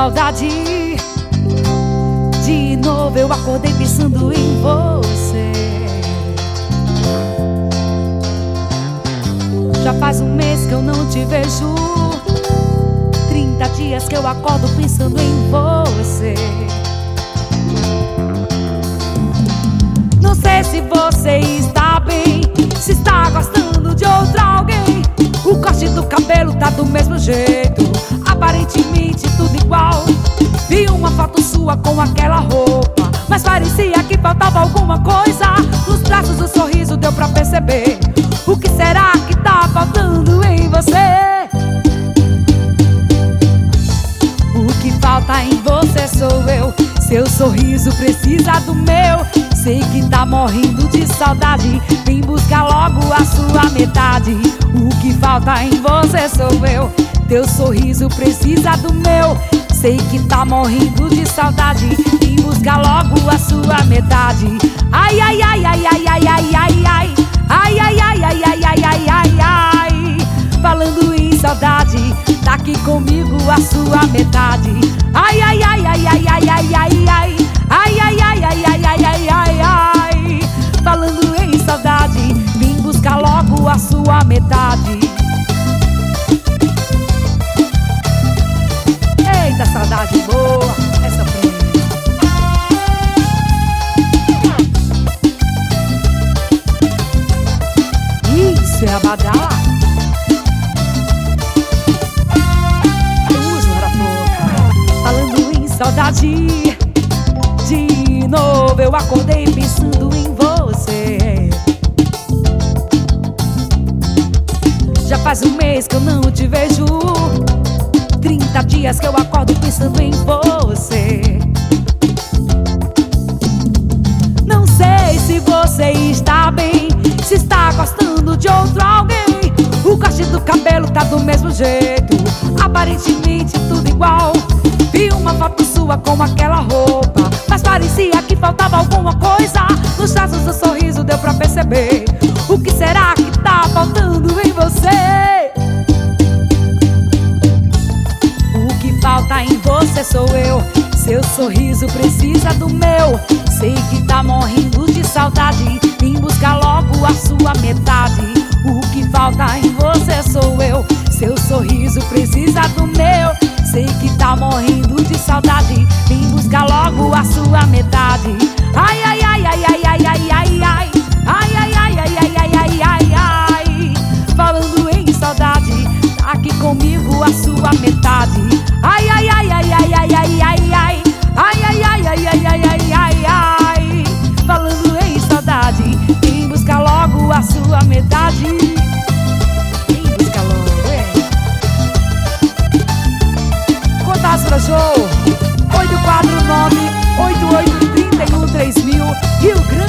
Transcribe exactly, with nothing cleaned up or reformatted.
saudade. De novo eu acordei pensando em você. Já faz um mês que eu não te vejo, trinta dias que eu acordo pensando em você. Não sei se você está bem, se está gostando de outra alguém. O corte do cabelo tá do mesmo jeito, aparentemente tudo igual. Vi uma foto sua com aquela roupa, mas parecia que faltava alguma coisa. Nos traços do sorriso deu pra perceber. O que será que tá faltando em você? O que falta em você sou eu. Seu sorriso precisa do meu. Sei que tá morrendo de saudade, vem buscar logo a sua metade. O que falta em você sou eu. Teu sorriso precisa do meu. Sei que tá morrendo de saudade, vem buscar logo a sua metade. Ai, ai, ai, ai, ai, ai, ai, ai, ai. Ai, ai, ai, ai, ai, ai, ai, ai, ai. Falando em saudade, tá aqui comigo a sua metade. Ai, ai, ai, ai, ai, ai, ai, ai, ai. Ai, ai, ai, ai, ai, ai, ai, ai, ai. Falando em saudade, vim buscar logo a sua metade. Eita, saudade boa, essa prima. Isso é a badala. Falando em saudade, de novo eu acordei pensando em você. Já faz um mês que eu não te vejo, trinta dias que eu acordo pensando em você. Não sei se você está bem, se está gostando de outro alguém. O corte do cabelo tá do mesmo jeito, aparentemente tudo igual. Vi uma foto sua com aquela roupa, mas parecia que faltava alguma coisa. Nos traços do sorriso deu pra perceber. O que será que tá faltando em você? O que falta em você sou eu. Seu sorriso precisa do meu. Sei que tá morrendo de saudade, vim buscar logo a sua metade. O que falta em você sou eu. Seu sorriso precisa do meu. Sei que tá morrendo de saudade, vim buscar logo a sua metade. Ai, ai, ai, ai, ai, ai, ai, ai, ai. Ai, ai, ai, ai, ai, ai, ai, ai, ai. Falando em saudade, tá aqui comigo a sua metade. Ai, ai, ai, ai, ai, ai, ai, ai, ai. Ai, ai, ai, ai, ai, ai, ai, ai, ai. Falando em saudade, vim buscar logo a sua metade. Vem buscar logo, é. Contato pra show oito quatro nove, oito oito três um, três mil, Rio Grande.